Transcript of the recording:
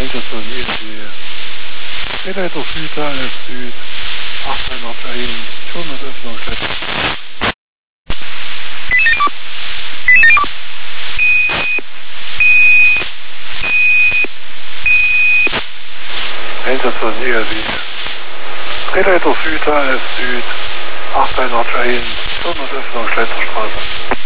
Endstation ESW. Drehleiter Süd, AF Süd, 881, Turnusöffnung Schleppstraße. Endstation ESW. Drehleiter Süd, AF Süd, 881, Turnusöffnung Schleppstraße.